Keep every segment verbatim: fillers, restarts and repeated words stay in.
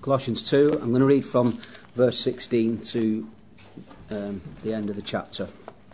Colossians two, I'm going to read from verse sixteen to um, the end of the chapter.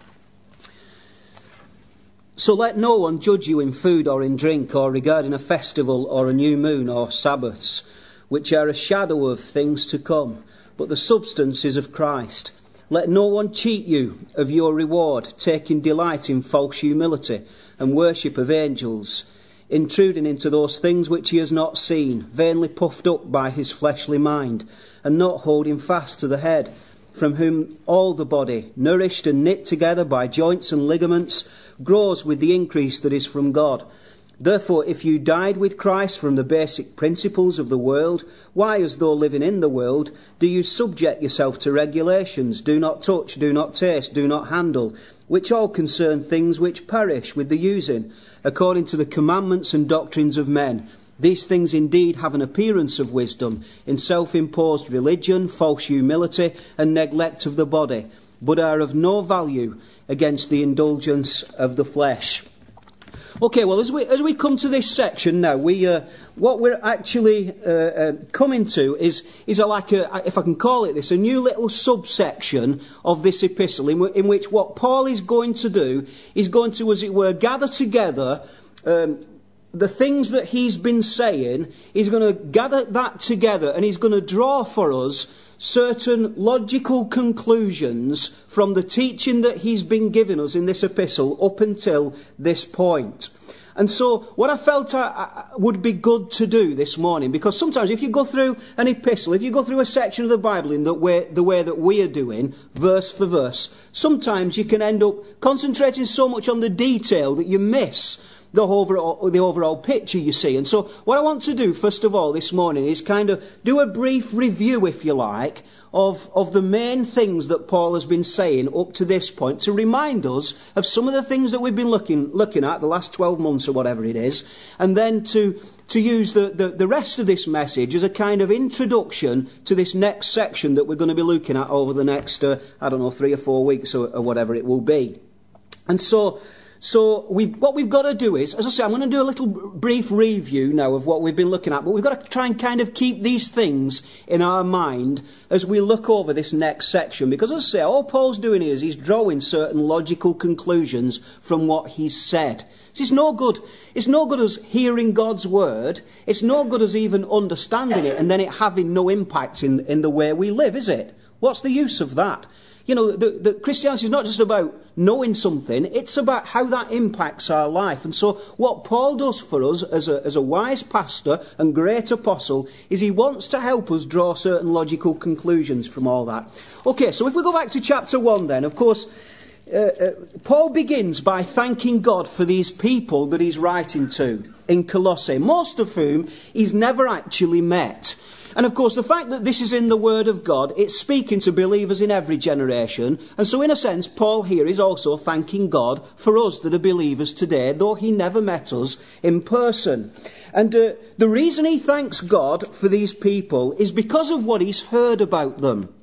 So let no one judge you in food or in drink, or regarding a festival or a new moon or Sabbaths, which are a shadow of things to come, but the substance is of Christ. Let no one cheat you of your reward, taking delight in false humility and worship of angels, intruding into those things which he has not seen, vainly puffed up by his fleshly mind, and not holding fast to the head, from whom all the body, nourished and knit together by joints and ligaments, grows with the increase that is from God. Therefore, if you died with Christ from the basic principles of the world, why, as though living in the world, do you subject yourself to regulations? Do not touch, do not taste, do not handle, which all concern things which perish with the using, according to the commandments and doctrines of men. These things indeed have an appearance of wisdom, in self-imposed religion, false humility, and neglect of the body, but are of no value against the indulgence of the flesh. Okay, well, as we as we come to this section now, we uh, what we're actually uh, uh, coming to is is a, like a, if I can call it this, a new little subsection of this epistle, in, w- in which what Paul is going to do is going to, as it were, gather together um, the things that he's been saying. He's going to gather that together, and he's going to draw for us certain logical conclusions from the teaching that he's been giving us in this epistle up until this point. And so what I felt I, I would be good to do this morning, because sometimes if you go through an epistle, if you go through a section of the Bible in the way, the way that we are doing, verse for verse, sometimes you can end up concentrating so much on the detail that you miss the overall, the overall picture, you see. And so what I want to do, first of all, this morning is kind of do a brief review, if you like, of, of the main things that Paul has been saying up to this point, to remind us of some of the things that we've been looking looking at the last twelve months or whatever it is, and then to to use the, the, the rest of this message as a kind of introduction to this next section that we're going to be looking at over the next, uh, I don't know, three or four weeks or, or whatever it will be. And so... So we've, what we've got to do is, as I say, I'm going to do a little brief review now of what we've been looking at, but we've got to try and kind of keep these things in our mind as we look over this next section. Because, as I say, all Paul's doing is he's drawing certain logical conclusions from what he's said. So it's no good. It's no good as hearing God's word. It's no good as even understanding it and then it having no impact in, in the way we live, is it? What's the use of that? You know, the, the Christianity is not just about knowing something, it's about how that impacts our life. And so what Paul does for us as a, as a wise pastor and great apostle is he wants to help us draw certain logical conclusions from all that. Okay, so if we go back to chapter one then, of course, uh, uh, Paul begins by thanking God for these people that he's writing to in Colossae, most of whom he's never actually met. And of course, the fact that this is in the Word of God, it's speaking to believers in every generation. And so in a sense, Paul here is also thanking God for us that are believers today, though he never met us in person. And uh, the reason he thanks God for these people is because of what he's heard about them.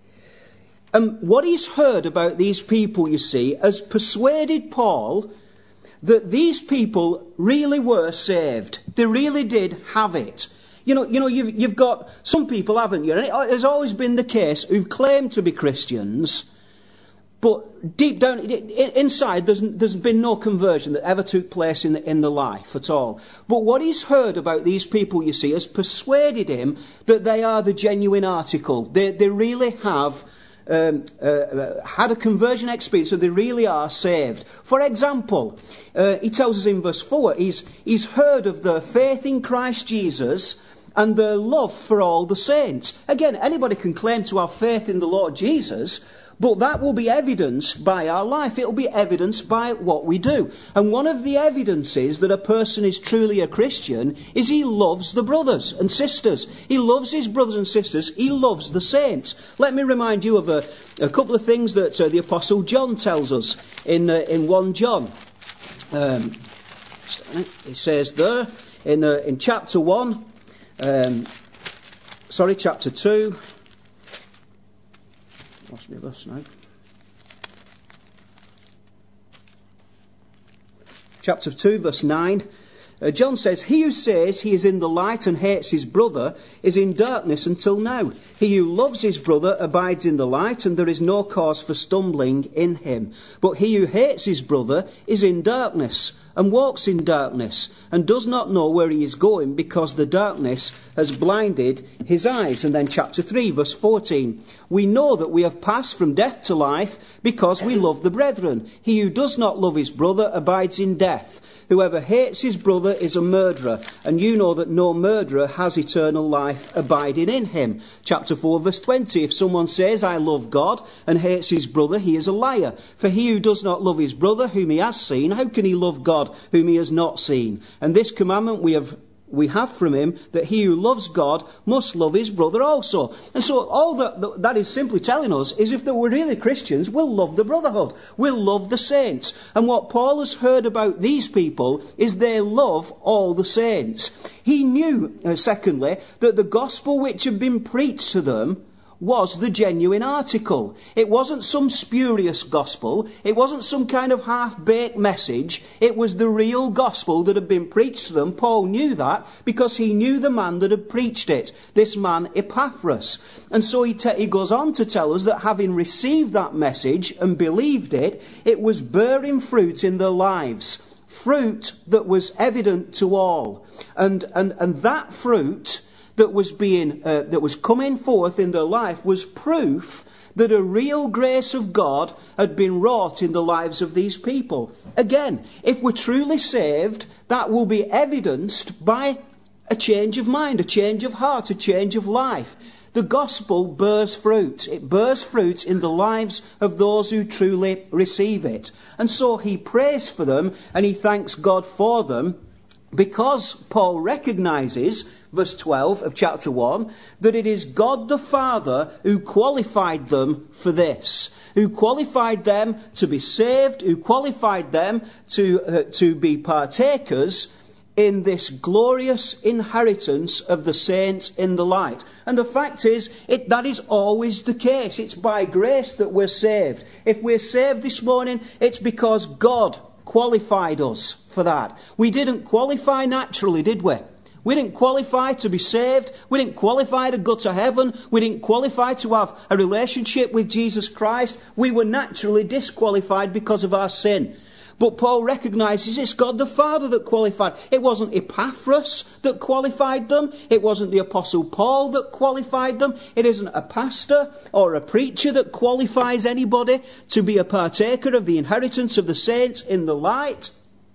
And what he's heard about these people, you see, has persuaded Paul that these people really were saved. They really did have it. You know, you know, you've, you've got some people, haven't you? And it has always been the case who've claimed to be Christians, but deep down inside, there's, there's been no conversion that ever took place in the, in the life at all. But what he's heard about these people, you see, has persuaded him that they are the genuine article. They, they really have um, uh, had a conversion experience, so they really are saved. For example, uh, he tells us in verse four, he's, he's heard of the faith in Christ Jesus and their love for all the saints. Again, anybody can claim to have faith in the Lord Jesus, but that will be evidenced by our life. It will be evidenced by what we do. And one of the evidences that a person is truly a Christian is he loves the brothers and sisters. He loves his brothers and sisters. He loves the saints. Let me remind you of a, a couple of things that uh, the Apostle John tells us in, uh, in First John. Um, he says there, in, uh, in chapter one, Um, sorry, chapter two. Lost my verse now. Chapter two, verse nine. Uh, John says, he who says he is in the light and hates his brother is in darkness until now. He who loves his brother abides in the light, and there is no cause for stumbling in him. But he who hates his brother is in darkness, and walks in darkness, and does not know where he is going, because the darkness has blinded his eyes. And then chapter three, verse fourteen. We know that we have passed from death to life, because we love the brethren. He who does not love his brother abides in death. Whoever hates his brother is a murderer, and you know that no murderer has eternal life abiding in him. Chapter four, verse twenty. If someone says, I love God, and hates his brother, he is a liar. For he who does not love his brother, whom he has seen, how can he love God, whom he has not seen? And this commandment we have we have from him, that he who loves God must love his brother also. And so all that, that is simply telling us is, if we're really Christians, we'll love the brotherhood. We'll love the saints. And what Paul has heard about these people is they love all the saints. He knew, uh, secondly, that the gospel which had been preached to them was the genuine article. It wasn't some spurious gospel. It wasn't some kind of half-baked message. It was the real gospel that had been preached to them. Paul knew that because he knew the man that had preached it, this man Epaphras. And so he, te- he goes on to tell us that having received that message and believed it, it was bearing fruit in their lives. Fruit that was evident to all. And, and, and that fruit that was being uh, that was coming forth in their life was proof that a real grace of God had been wrought in the lives of these people. Again, if we're truly saved, that will be evidenced by a change of mind, a change of heart, a change of life. The gospel bears fruit. It bears fruit in the lives of those who truly receive it. And so he prays for them and he thanks God for them, because Paul recognises, verse twelve of chapter one, that it is God the Father who qualified them for this, who qualified them to be saved, who qualified them to, uh, to be partakers in this glorious inheritance of the saints in the light. And the fact is, it, that is always the case. It's by grace that we're saved. If we're saved this morning, it's because God qualified us for that. We didn't qualify naturally, did we? We didn't qualify to be saved. We didn't qualify to go to heaven. We didn't qualify to have a relationship with Jesus Christ. We were naturally disqualified because of our sin. But Paul recognises it's God the Father that qualified. It wasn't Epaphras that qualified them. It wasn't the Apostle Paul that qualified them. It isn't a pastor or a preacher that qualifies anybody to be a partaker of the inheritance of the saints in the light.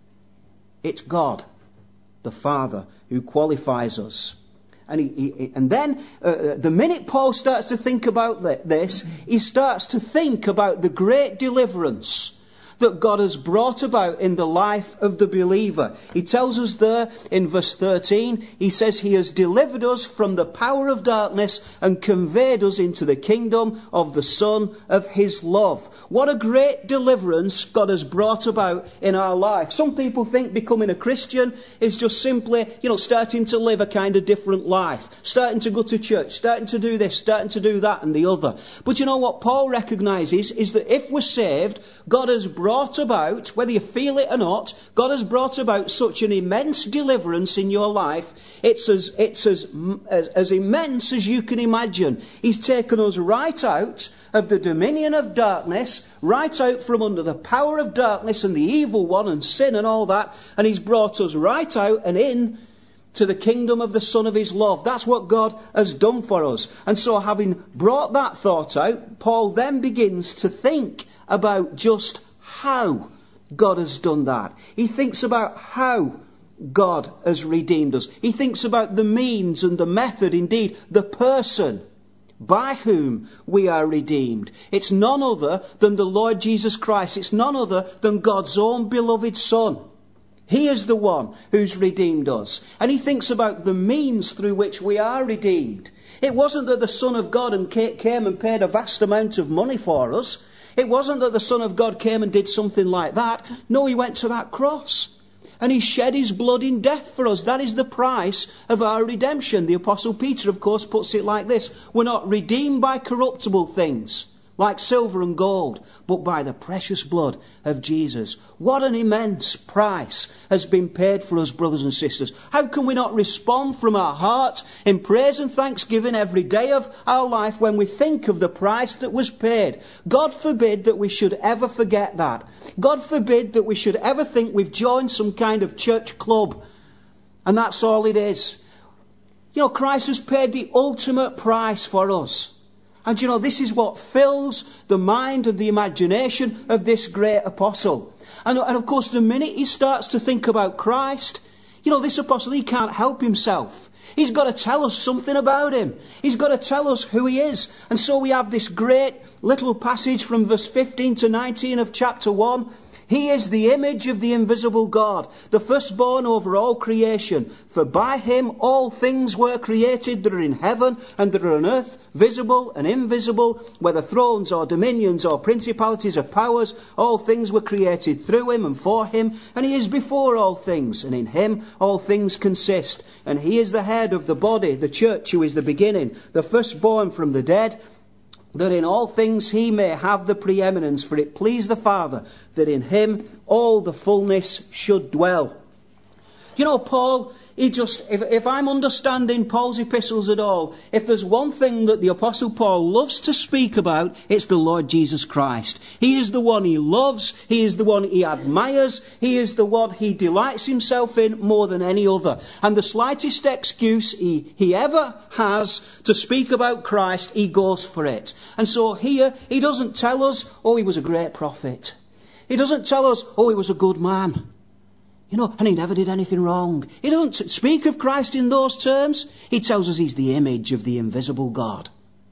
It's God, the Father, who qualifies us. And, he, he, and then, uh, the minute Paul starts to think about this, he starts to think about the great deliverance that God has brought about in the life of the believer. He tells us there in verse thirteen, he says he has delivered us from the power of darkness and conveyed us into the kingdom of the Son of his love. What a great deliverance God has brought about in our life. Some people think becoming a Christian is just simply, you know, starting to live a kind of different life, starting to go to church, starting to do this, starting to do that and the other. But you know what Paul recognises is that if we're saved, God has brought brought about, whether you feel it or not, God has brought about such an immense deliverance in your life. It's as it's as, as, as immense as you can imagine. He's taken us right out of the dominion of darkness, right out from under the power of darkness and the evil one and sin and all that, and he's brought us right out and in to the kingdom of the Son of his love. That's what God has done for us. And so, having brought that thought out, Paul then begins to think about just how God has done that. He thinks about how God has redeemed us. He thinks about the means and the method, indeed, the person by whom we are redeemed. It's none other than the Lord Jesus Christ. It's none other than God's own beloved Son. He is the one who's redeemed us. And he thinks about the means through which we are redeemed. It wasn't that the Son of God came and paid a vast amount of money for us. It wasn't that the Son of God came and did something like that. No, he went to that cross. And he shed his blood in death for us. That is the price of our redemption. The Apostle Peter, of course, puts it like this. We're not redeemed by corruptible things. like silver and gold, but by the precious blood of Jesus. What an immense price has been paid for us, brothers and sisters. How can we not respond from our heart in praise and thanksgiving every day of our life when we think of the price that was paid? God forbid that we should ever forget that. God forbid that we should ever think we've joined some kind of church club and that's all it is. You know, Christ has paid the ultimate price for us. And you know, this is what fills the mind and the imagination of this great apostle. And, and of course, the minute he starts to think about Christ, you know, this apostle, he can't help himself. He's got to tell us something about him. He's got to tell us who he is. And so we have this great little passage from verse fifteen to nineteen of chapter one. He is the image of the invisible God, the firstborn over all creation. For by him all things were created that are in heaven and that are on earth, visible and invisible, whether thrones or dominions or principalities or powers. All things were created through him and for him, and he is before all things, and in him all things consist. And he is the head of the body, the church, who is the beginning, the firstborn from the dead, that in all things he may have the preeminence. For it pleased the Father that in him all the fullness should dwell. You know, Paul, he just, if, if I'm understanding Paul's epistles at all, if there's one thing that the Apostle Paul loves to speak about, it's the Lord Jesus Christ. He is the one he loves, he is the one he admires, he is the one he delights himself in more than any other. And the slightest excuse he, he ever has to speak about Christ, he goes for it. And so here, he doesn't tell us, oh, he was a great prophet. He doesn't tell us, oh, he was a good man. You know, and he never did anything wrong. He doesn't speak of Christ in those terms. He tells us he's the image of the invisible God.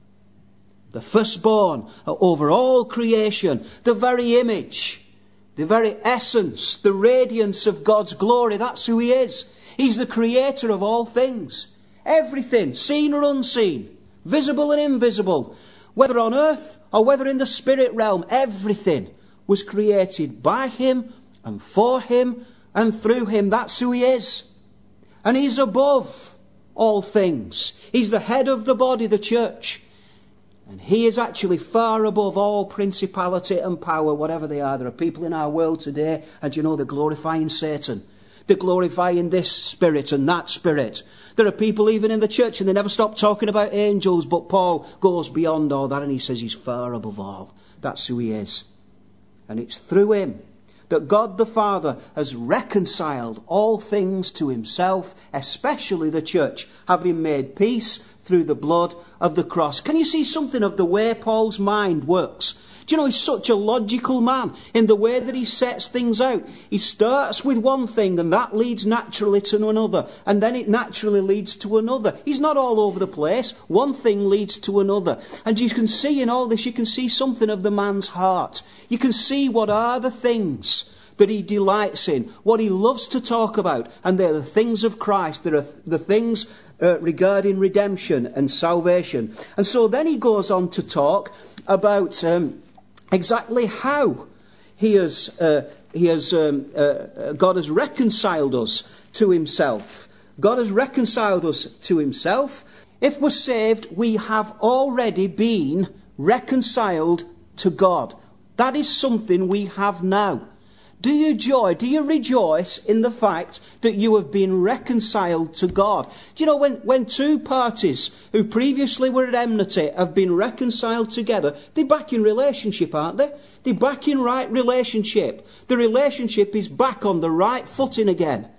The firstborn over all creation. The very image. The very essence. The radiance of God's glory. That's who he is. He's the creator of all things. Everything, seen or unseen. Visible and invisible. Whether on earth or whether in the spirit realm. Everything was created by him and for him and through him. That's who he is. And he's above all things. He's the head of the body, the church. And he is actually far above all principality and power, whatever they are. There are people in our world today, and you know, they're glorifying Satan. They're glorifying this spirit and that spirit. There are people even in the church, and they never stop talking about angels, but Paul goes beyond all that, and he says he's far above all. That's who he is. And it's through him that God the Father has reconciled all things to himself, especially the church, having made peace through the blood of the cross. Can you see something of the way Paul's mind works? Do you know, he's such a logical man in the way that he sets things out. He starts with one thing and that leads naturally to another. And then it naturally leads to another. He's not all over the place. One thing leads to another. And you can see in all this, you can see something of the man's heart. You can see what are the things that he delights in, what he loves to talk about. And they're the things of Christ. They're the things uh, regarding redemption and salvation. And so then he goes on to talk about Um, exactly how he has, uh, he has, um, uh, God has reconciled us to himself. God has reconciled us to himself. If we're saved, we have already been reconciled to God. That is something we have now. Do you joy, do you rejoice in the fact that you have been reconciled to God? Do you know, when, when two parties who previously were at enmity have been reconciled together, they're back in relationship, aren't they? They're back in right relationship. The relationship is back on the right footing again.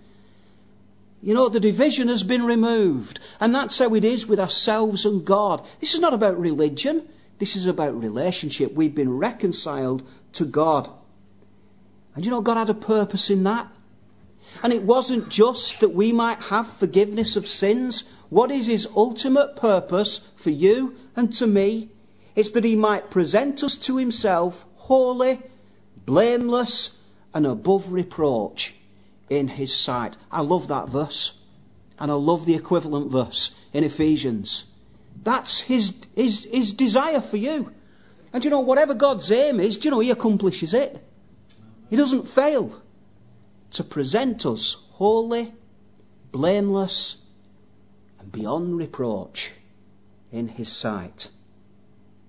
You know, the division has been removed. And that's how it is with ourselves and God. This is not about religion. This is about relationship. We've been reconciled to God. And you know, God had a purpose in that. And it wasn't just that we might have forgiveness of sins. What is his ultimate purpose for you and to me? It's that he might present us to himself holy, blameless, and above reproach in his sight. I love that verse. And I love the equivalent verse in Ephesians. That's his, his, his desire for you. And you know, whatever God's aim is, do you know, he accomplishes it. He doesn't fail to present us holy, blameless, and beyond reproach in his sight.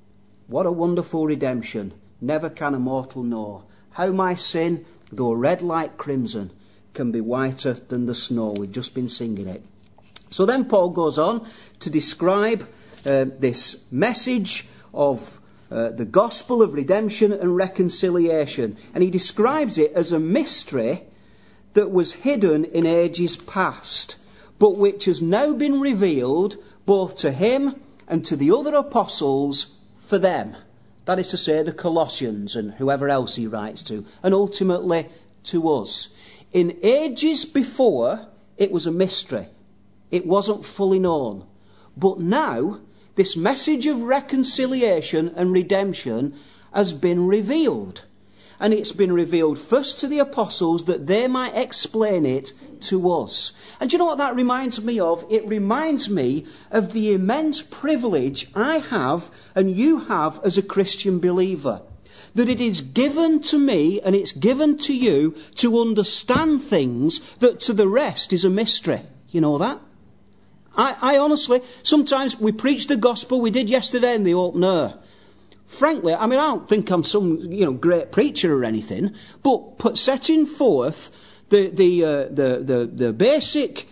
What a wonderful redemption. Never can a mortal know. How my sin, though red like crimson, can be whiter than the snow. We've just been singing it. So then Paul goes on to describe uh, this message of uh, the gospel of redemption and reconciliation. And he describes it as a mystery that was hidden in ages past, but which has now been revealed both to him and to the other apostles for them. That is to say, the Colossians and whoever else he writes to, and ultimately to us. In ages before, it was a mystery. It wasn't fully known. But now, this message of reconciliation and redemption has been revealed. And it's been revealed first to the apostles that they might explain it to us. And do you know what that reminds me of? It reminds me of the immense privilege I have and you have as a Christian believer. That it is given to me and it's given to you to understand things that to the rest is a mystery. You know that? I, I honestly, sometimes we preach the gospel, we did yesterday in the open air. Frankly, I mean, I don't think I'm some, you know, great preacher or anything, but put, setting forth the the uh, the, the the basic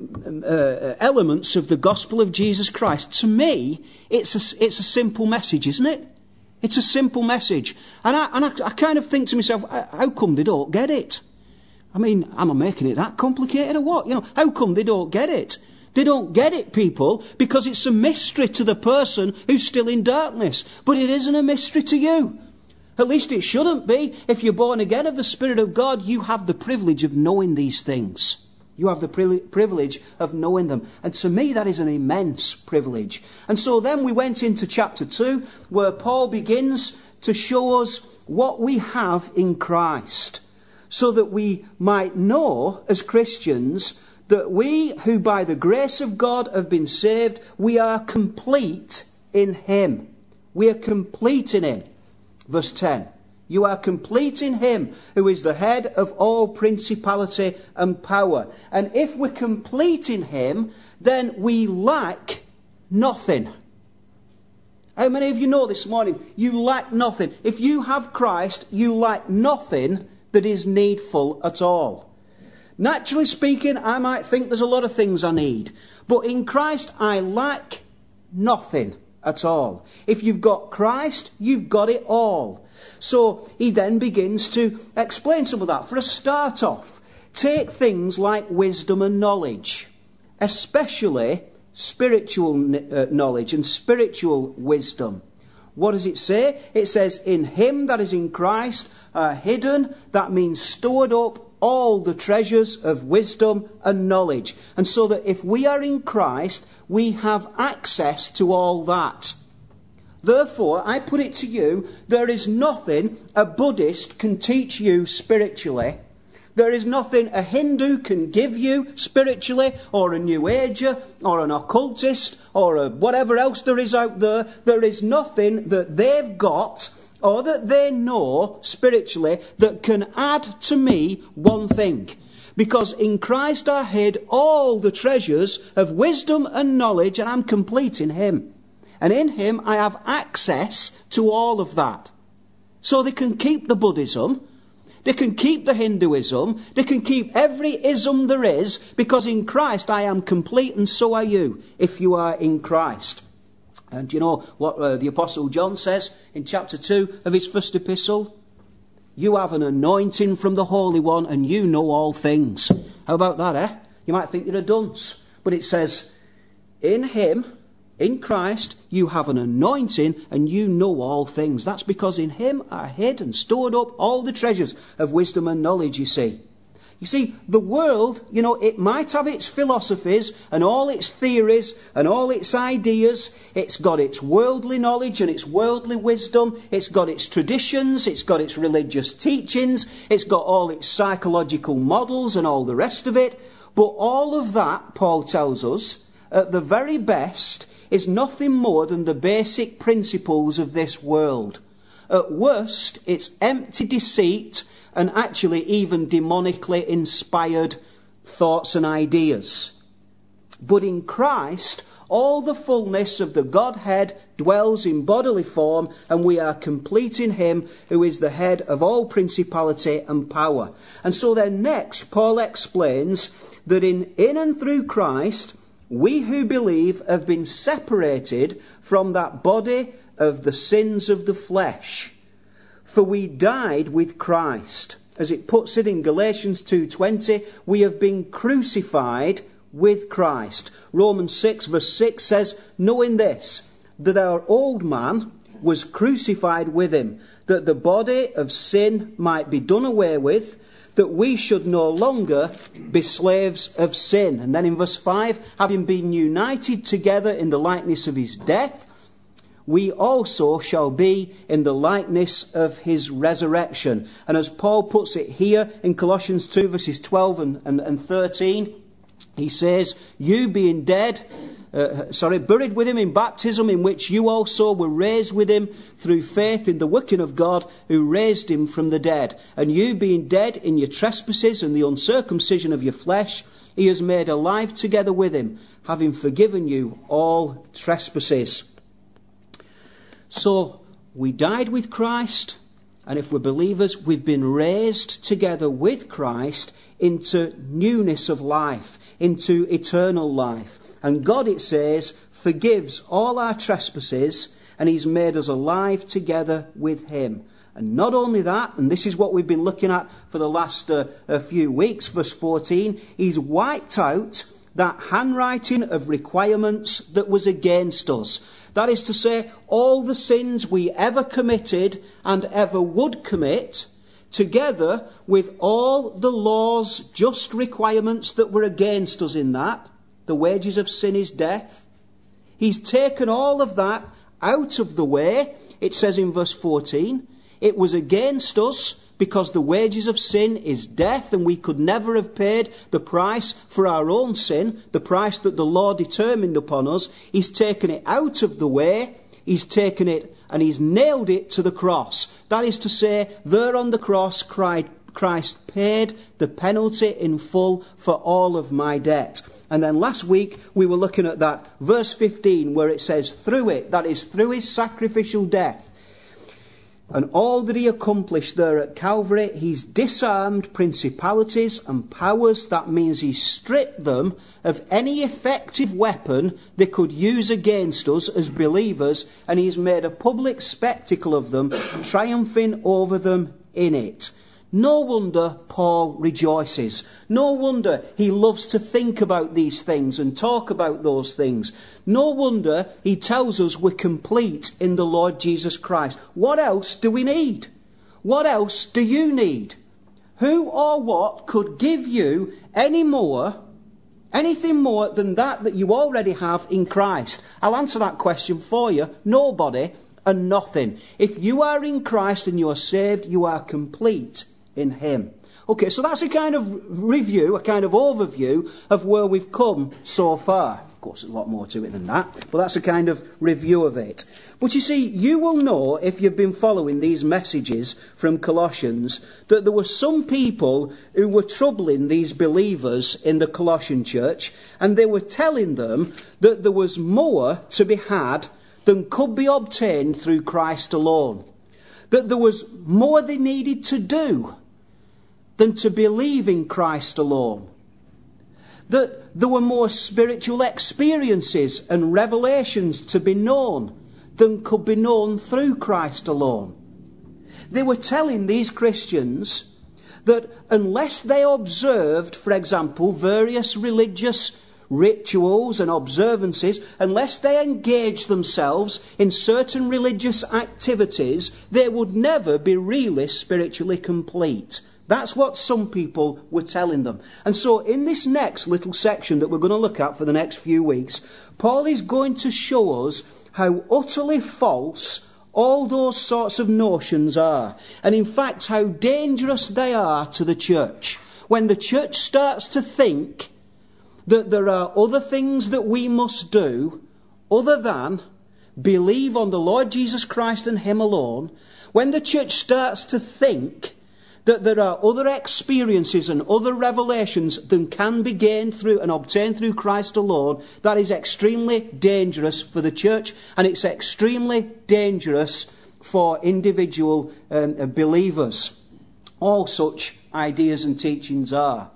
uh, elements of the gospel of Jesus Christ, to me, it's a it's a simple message, isn't it? It's a simple message, and I and I, I kind of think to myself, how come they don't get it? I mean, am I making it that complicated or what? You know, how come they don't get it? They don't get it, people, because it's a mystery to the person who's still in darkness. But it isn't a mystery to you. At least it shouldn't be. If you're born again of the Spirit of God, you have the privilege of knowing these things. You have the privilege of knowing them. And to me, that is an immense privilege. And so then we went into chapter two, where Paul begins to show us what we have in Christ, so that we might know as Christians that we who by the grace of God have been saved, we are complete in him. We are complete in him. Verse ten. You are complete in him who is the head of all principality and power. And if we're complete in him, then we lack nothing. How many of you know this morning? You lack nothing. If you have Christ, you lack nothing that is needful at all. Naturally speaking, I might think there's a lot of things I need. But in Christ, I lack nothing at all. If you've got Christ, you've got it all. So he then begins to explain some of that. For a start off, take things like wisdom and knowledge, especially spiritual knowledge and spiritual wisdom. What does it say? It says, in him that is in Christ are hidden, that means stored up, all the treasures of wisdom and knowledge. And so that if we are in Christ, we have access to all that. Therefore, I put it to you, there is nothing a Buddhist can teach you spiritually. There is nothing a Hindu can give you spiritually, or a New Ager, or an occultist, or a whatever else there is out there. There is nothing that they've got or that they know spiritually that can add to me one thing. Because in Christ are hid all the treasures of wisdom and knowledge, and I'm complete in him. And in him I have access to all of that. So they can keep the Buddhism, they can keep the Hinduism, they can keep every ism there is, because in Christ I am complete, and so are you, if you are in Christ. And do you know what uh, the Apostle John says in chapter two of his first epistle? You have an anointing from the Holy One and you know all things. How about that, eh? You might think you're a dunce. But it says, in him, in Christ, you have an anointing and you know all things. That's because in him are hid and stored up all the treasures of wisdom and knowledge, you see. You see, the world, you know, it might have its philosophies and all its theories and all its ideas. It's got its worldly knowledge and its worldly wisdom. It's got its traditions. It's got its religious teachings. It's got all its psychological models and all the rest of it. But all of that, Paul tells us, at the very best, is nothing more than the basic principles of this world. At worst, it's empty deceit and actually even demonically inspired thoughts and ideas. But in Christ, All the fullness of the Godhead dwells in bodily form, and we are complete in him who is the head of all principality and power. And so then next, Paul explains that in, in and through Christ, we who believe have been separated from that body of the sins of the flesh. For we died with Christ. As it puts it in Galatians two twenty, we have been crucified with Christ. Romans six verse six says, knowing this, that our old man was crucified with him, that the body of sin might be done away with, that we should no longer be slaves of sin. And then in verse five, having been united together in the likeness of his death, we also shall be in the likeness of his resurrection. And as Paul puts it here in Colossians two verses twelve and, and, and thirteen, he says, you being dead, uh, sorry, buried with him in baptism, in which you also were raised with him through faith in the working of God who raised him from the dead. And you being dead in your trespasses and the uncircumcision of your flesh, he has made alive together with him, having forgiven you all trespasses. So we died with Christ, and if we're believers, we've been raised together with Christ into newness of life, into eternal life. And God, it says, forgives all our trespasses, and he's made us alive together with him. And not only that, and this is what we've been looking at for the last uh, a few weeks, verse fourteen, he's wiped out that handwriting of requirements that was against us. That is to say, all the sins we ever committed and ever would commit, together with all the law's just requirements that were against us in that. The wages of sin is death. He's taken all of that out of the way. It says in verse fourteen, it was against us because the wages of sin is death, and we could never have paid the price for our own sin, the price that the law determined upon us. He's taken it out of the way. He's taken it and he's nailed it to the cross. That is to say, there on the cross, Christ paid the penalty in full for all of my debt. And then last week we were looking at that verse fifteen where it says, through it, that is through his sacrificial death, and all that he accomplished there at Calvary, he's disarmed principalities and powers. That means he's stripped them of any effective weapon they could use against us as believers, and he's made a public spectacle of them, triumphing over them in it. No wonder Paul rejoices. No wonder he loves to think about these things and talk about those things. No wonder he tells us we're complete in the Lord Jesus Christ. What else do we need? What else do you need? Who or what could give you any more, anything more than that that you already have in Christ? I'll answer that question for you. Nobody and nothing. If you are in Christ and you are saved, you are complete in him. Okay, so that's a kind of review, a kind of overview of where we've come so far. Of course, there's a lot more to it than that, but that's a kind of review of it. But you see, you will know, if you've been following these messages from Colossians, that there were some people who were troubling these believers in the Colossian church, and they were telling them that there was more to be had than could be obtained through Christ alone. That there was more they needed to do than to believe in Christ alone. That there were more spiritual experiences and revelations to be known than could be known through Christ alone. They were telling these Christians that unless they observed, for example, various religious rituals and observances, unless they engaged themselves in certain religious activities, they would never be really spiritually complete. That's what some people were telling them. And so in this next little section that we're going to look at for the next few weeks, Paul is going to show us how utterly false all those sorts of notions are. And in fact, how dangerous they are to the church. When the church starts to think that there are other things that we must do other than believe on the Lord Jesus Christ and him alone, when the church starts to think that there are other experiences and other revelations than can be gained through and obtained through Christ alone, that is extremely dangerous for the church, and it's extremely dangerous for individual um, believers. All such ideas and teachings are,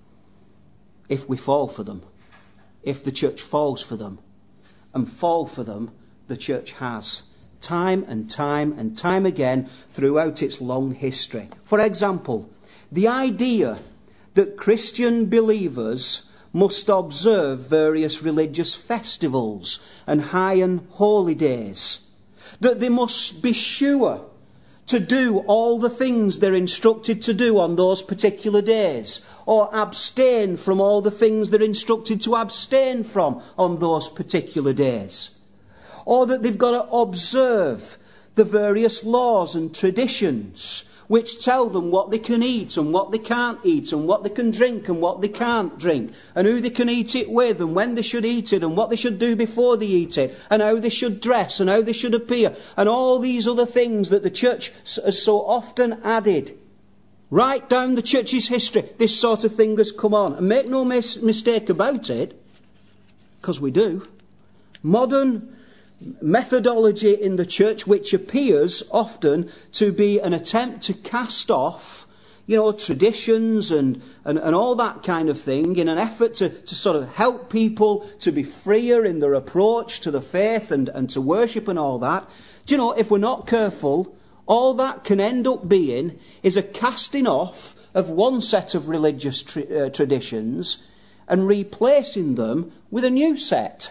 if we fall for them, if the church falls for them, and fall for them, the church has. Time and time and time again throughout its long history. For example, the idea that Christian believers must observe various religious festivals and high and holy days, that they must be sure to do all the things they're instructed to do on those particular days, or abstain from all the things they're instructed to abstain from on those particular days. Or that they've got to observe the various laws and traditions which tell them what they can eat and what they can't eat, and what they can drink and what they can't drink, and who they can eat it with, and when they should eat it, and what they should do before they eat it, and how they should dress and how they should appear, and all these other things that the church has so often added. Right down the church's history, this sort of thing has come on. And make no mis- mistake about it, because we do. Modern methodology in the church, which appears often to be an attempt to cast off, you know, traditions and, and, and all that kind of thing, in an effort to, to sort of help people to be freer in their approach to the faith and, and to worship and all that. Do you know, if we're not careful, all that can end up being is a casting off of one set of religious tra- uh, traditions and replacing them with a new set,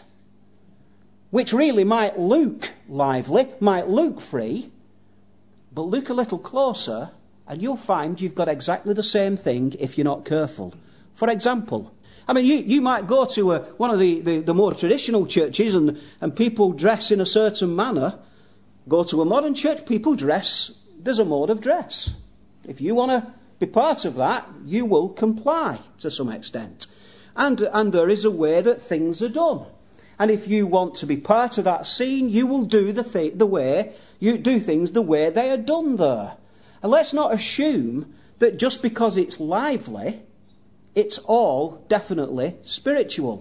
which really might look lively, might look free, but look a little closer and you'll find you've got exactly the same thing if you're not careful. For example, I mean, you, you might go to a, one of the, the, the more traditional churches and, and people dress in a certain manner. Go to a modern church, people dress, there's a mode of dress. If you want to be part of that, you will comply to some extent. And, and there is a way that things are done. And if you want to be part of that scene, you will do the, th- the way you do things the way they are done there. And let's not assume that just because it's lively, it's all definitely spiritual.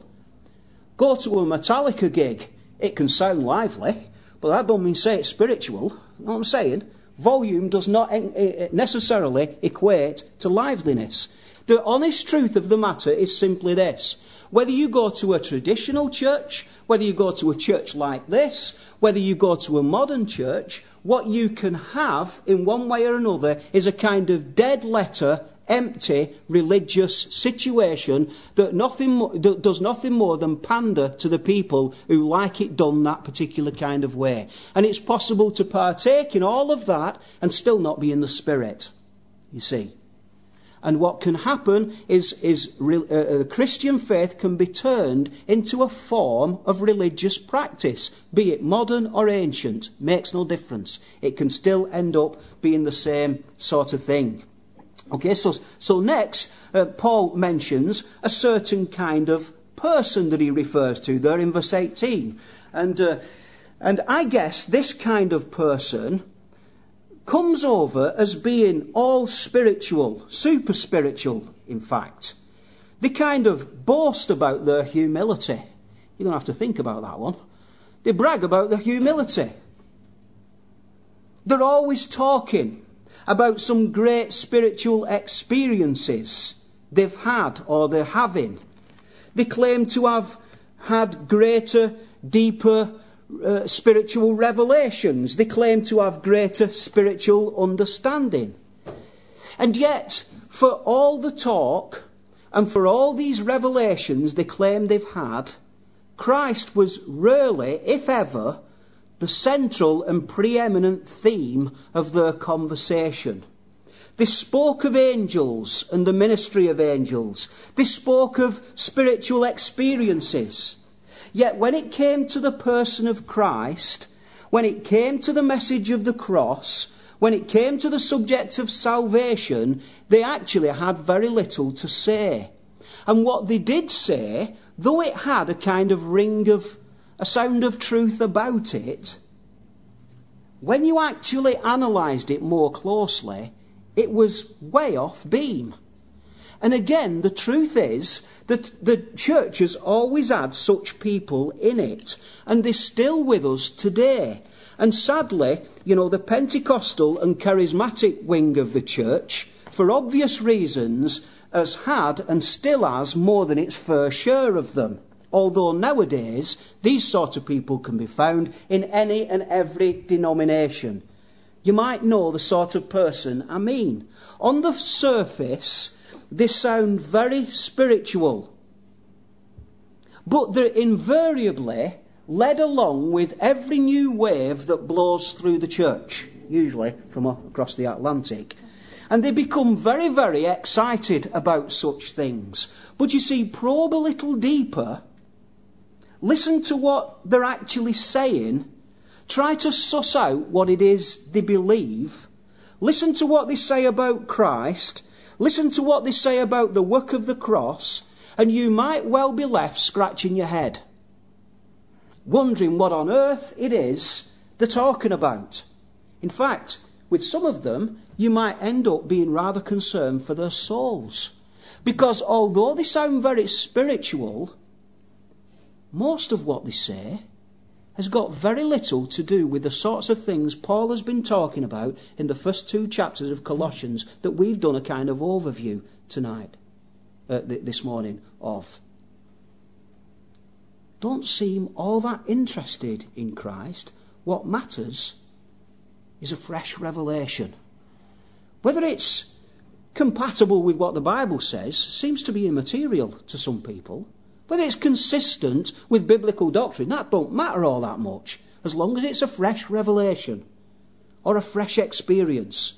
Go to a Metallica gig, it can sound lively, but that don't mean say it's spiritual. You know what I'm saying? Volume does not necessarily equate to liveliness. The honest truth of the matter is simply this. Whether you go to a traditional church, whether you go to a church like this, whether you go to a modern church, what you can have in one way or another is a kind of dead letter, empty religious situation that nothing mo- that does nothing more than pander to the people who like it done that particular kind of way. And it's possible to partake in all of that and still not be in the spirit, you see. And what can happen is, is re, uh, the Christian faith can be turned into a form of religious practice, be it modern or ancient, makes no difference. It can still end up being the same sort of thing. Okay, so, so next, uh, Paul mentions a certain kind of person that he refers to there in verse eighteen. And, uh, and I guess this kind of person comes over as being all spiritual, super spiritual, in fact. They kind of boast about their humility. You're going to have to think about that one. They brag about their humility. They're always talking about some great spiritual experiences they've had or they're having. They claim to have had greater, deeper Uh, spiritual revelations. They claim to have greater spiritual understanding. And yet, for all the talk and for all these revelations they claim they've had, Christ was rarely, if ever, the central and preeminent theme of their conversation. They spoke of angels and the ministry of angels. They spoke of spiritual experiences. Yet when it came to the person of Christ, when it came to the message of the cross, when it came to the subject of salvation, they actually had very little to say. And what they did say, though it had a kind of ring of, a sound of truth about it, when you actually analysed it more closely, It was way off beam. And again, the truth is that the church has always had such people in it, and they're still with us today. And sadly, you know, the Pentecostal and charismatic wing of the church, for obvious reasons, has had and still has more than its fair share of them. Although nowadays, these sort of people can be found in any and every denomination. You might know the sort of person I mean. On the surface, they sound very spiritual, but they're invariably led along with every new wave that blows through the church, usually from across the Atlantic. And they become very, very excited about such things. But you see, probe a little deeper, listen to what they're actually saying, try to suss out what it is they believe, listen to what they say about Christ, listen to what they say about the work of the cross, and you might well be left scratching your head, wondering what on earth it is they're talking about. In fact, with some of them, you might end up being rather concerned for their souls. Because although they sound very spiritual, most of what they say has got very little to do with the sorts of things Paul has been talking about in the first two chapters of Colossians that we've done a kind of overview tonight, uh, th- this morning of. Don't seem all that interested in Christ. What matters is a fresh revelation. Whether it's compatible with what the Bible says seems to be immaterial to some people. Whether it's consistent with biblical doctrine, that don't matter all that much, as long as it's a fresh revelation or a fresh experience.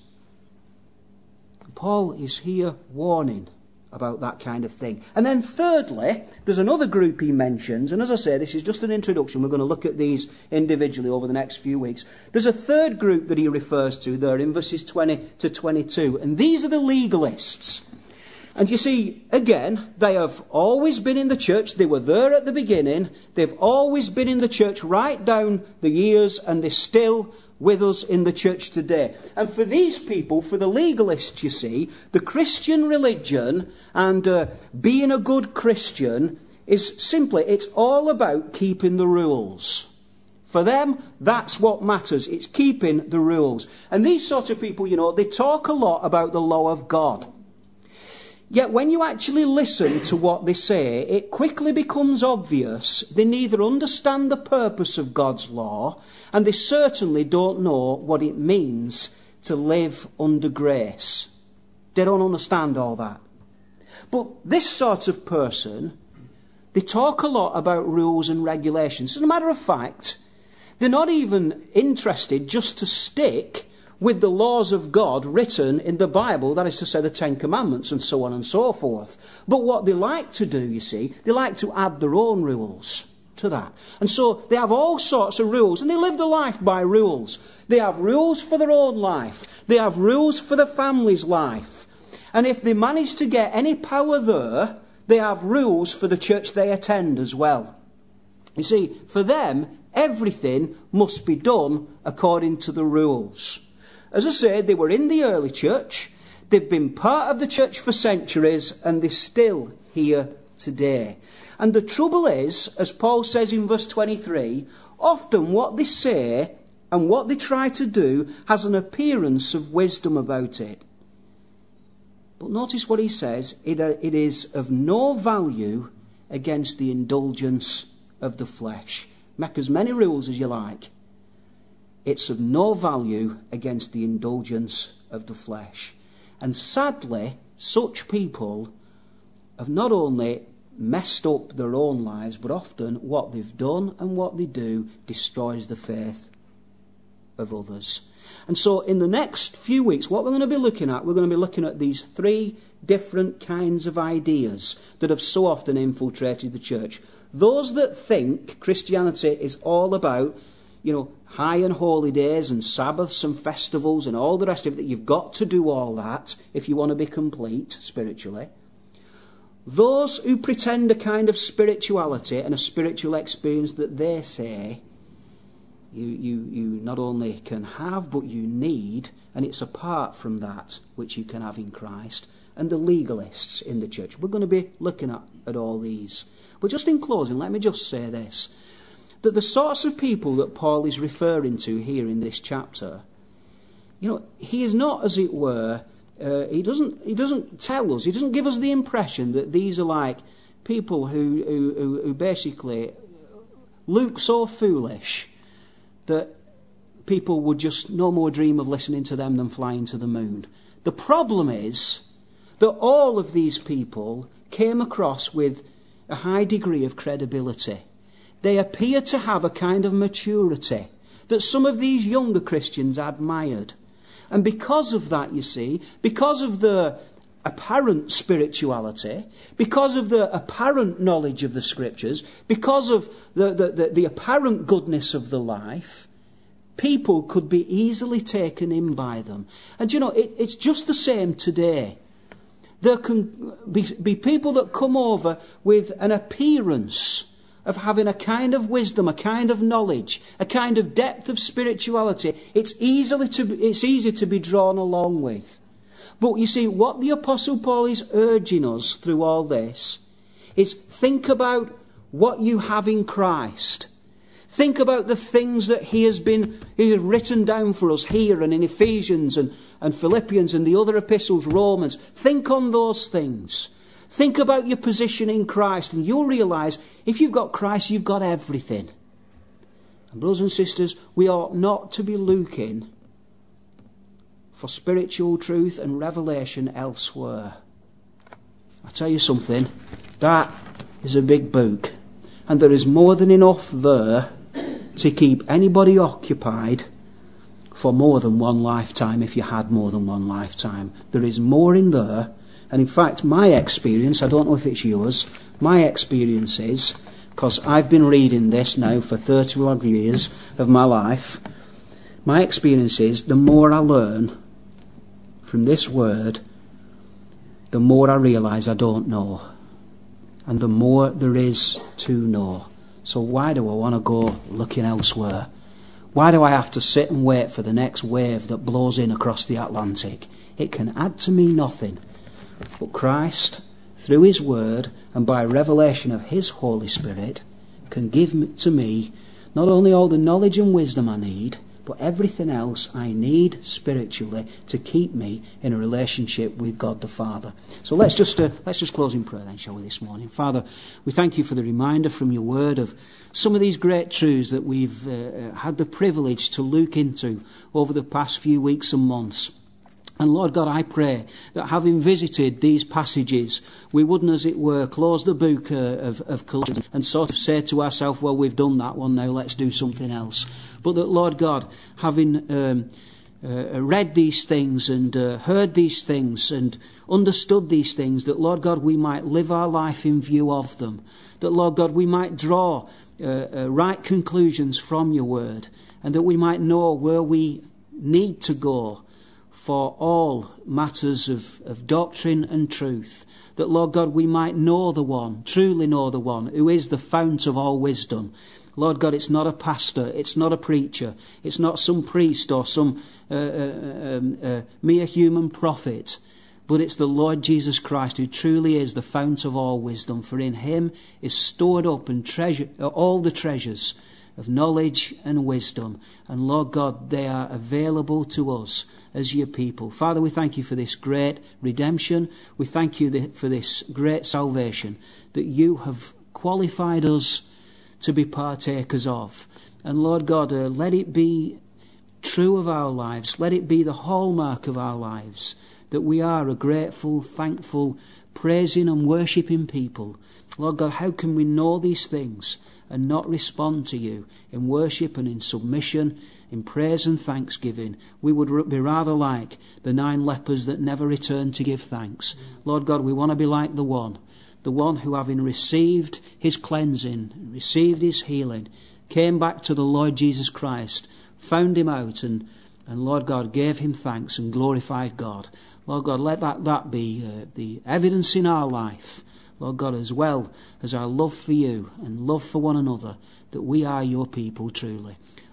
Paul is here warning about that kind of thing. And then thirdly, there's another group he mentions, and as I say, this is just an introduction. We're going to look at these individually over the next few weeks. There's a third group that he refers to there in verses twenty to twenty-two, and these are the legalists. And you see, again, they have always been in the church. They were there at the beginning. They've always been in the church right down the years, and they're still with us in the church today. And for these people, for the legalists, you see, the Christian religion and uh, being a good Christian is simply, it's all about keeping the rules. For them, that's what matters. It's keeping the rules. And these sort of people, you know, they talk a lot about the law of God. Yet when you actually listen to what they say, it quickly becomes obvious they neither understand the purpose of God's law, and they certainly don't know what it means to live under grace. They don't understand all that. But this sort of person, they talk a lot about rules and regulations. As a matter of fact, they're not even interested just to stick with the laws of God written in the Bible, that is to say the Ten Commandments and so on and so forth. But what they like to do, you see, they like to add their own rules to that. And so they have all sorts of rules, and they live their life by rules. They have rules for their own life. They have rules for the family's life. And if they manage to get any power there, they have rules for the church they attend as well. You see, for them, everything must be done according to the rules. As I say, they were in the early church, they've been part of the church for centuries, and they're still here today. And the trouble is, as Paul says in verse twenty-three, often what they say and what they try to do has an appearance of wisdom about it. But notice what he says, it, uh, it is of no value against the indulgence of the flesh. Make as many rules as you like. It's of no value against the indulgence of the flesh. And sadly, such people have not only messed up their own lives, but often what they've done and what they do destroys the faith of others. And so in the next few weeks, what we're going to be looking at, we're going to be looking at these three different kinds of ideas that have so often infiltrated the church. Those that think Christianity is all about, you know, high and holy days and Sabbaths and festivals and all the rest of it, that you've got to do all that if you want to be complete spiritually. Those who pretend a kind of spirituality and a spiritual experience that they say You, you, you not only can have, but you need, and it's apart from that which you can have in Christ. And the legalists in the church. We're going to be looking at, at all these. But just in closing, let me just say this. That the sorts of people that Paul is referring to here in this chapter, you know, he is not, as it were, uh, he doesn't he doesn't tell us, he doesn't give us the impression that these are like people who, who, who basically look so foolish that people would just no more dream of listening to them than flying to the moon. The problem is that all of these people came across with a high degree of credibility. They appear to have a kind of maturity that some of these younger Christians admired. And because of that, you see, because of the apparent spirituality, because of the apparent knowledge of the Scriptures, because of the, the, the, the apparent goodness of the life, people could be easily taken in by them. And you know, it, it's just the same today. There can be, be people that come over with an appearance of having a kind of wisdom, a kind of knowledge, a kind of depth of spirituality. It's easily to be, it's easy to be drawn along with. But you see, what the Apostle Paul is urging us through all this is think about what you have in Christ. Think about the things that he has been he has written down for us here and in Ephesians and, and Philippians and the other epistles, Romans. Think on those things. Think about your position in Christ, and you'll realise if you've got Christ, you've got everything. And brothers and sisters, we ought not to be looking for spiritual truth and revelation elsewhere. I tell you something, that is a big book, and there is more than enough there to keep anybody occupied for more than one lifetime if you had more than one lifetime. There is more in there. And in fact, my experience, I don't know if it's yours, my experience is, because I've been reading this now for thirty odd years of my life, my experience is the more I learn from this word, the more I realise I don't know. And the more there is to know. So why do I want to go looking elsewhere? Why do I have to sit and wait for the next wave that blows in across the Atlantic? It can add to me nothing. But Christ, through his word and by revelation of his Holy Spirit, can give to me not only all the knowledge and wisdom I need, but everything else I need spiritually to keep me in a relationship with God the Father. So let's just uh, let's just close in prayer then, shall we, this morning. Father, we thank you for the reminder from your word of some of these great truths that we've uh, had the privilege to look into over the past few weeks and months. And Lord God, I pray that having visited these passages, we wouldn't, as it were, close the book uh, of, of Colossians and sort of say to ourselves, well, we've done that one now, let's do something else. But that, Lord God, having um, uh, read these things and uh, heard these things and understood these things, that, Lord God, we might live our life in view of them. That, Lord God, we might draw uh, uh, right conclusions from your word, and that we might know where we need to go for all matters of, of doctrine and truth. That, Lord God, we might know the one, truly know the one, who is the fount of all wisdom. Lord God, it's not a pastor, it's not a preacher, it's not some priest or some uh, uh, um, uh, mere human prophet, but it's the Lord Jesus Christ who truly is the fount of all wisdom. For in him is stored up and treasure all the treasures of knowledge and wisdom. And Lord God, they are available to us as your people. Father, we thank you for this great redemption. We thank you for this great salvation that you have qualified us to be partakers of. And Lord God, uh, let it be true of our lives. Let it be the hallmark of our lives that we are a grateful, thankful, praising and worshipping people. Lord God, how can we know these things and not respond to you in worship and in submission, in praise and thanksgiving? We would be rather like the nine lepers that never returned to give thanks. Lord God, we want to be like the one, the one who, having received his cleansing, received his healing, came back to the Lord Jesus Christ, found him out, and, and Lord God, gave him thanks and glorified God. Lord God, let that, that be uh, the evidence in our life, Lord God, as well as our love for you and love for one another, that we are your people truly.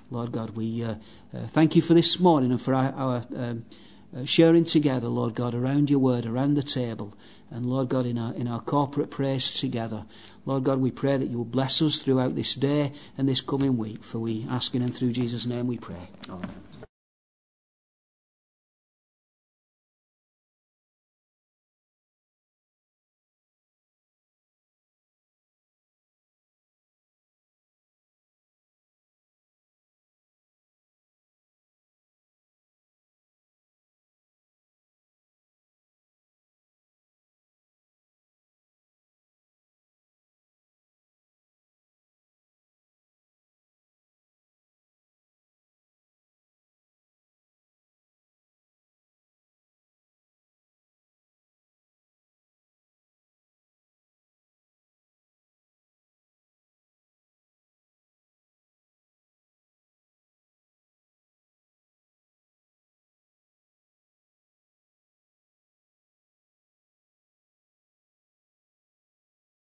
Lord God, we uh, uh, thank you for this morning and for our, our um, uh, sharing together, Lord God, around your word, around the table. And Lord God, in our, in our corporate praise together, Lord God, we pray that you will bless us throughout this day and this coming week. For we ask in and through Jesus' name we pray. Amen.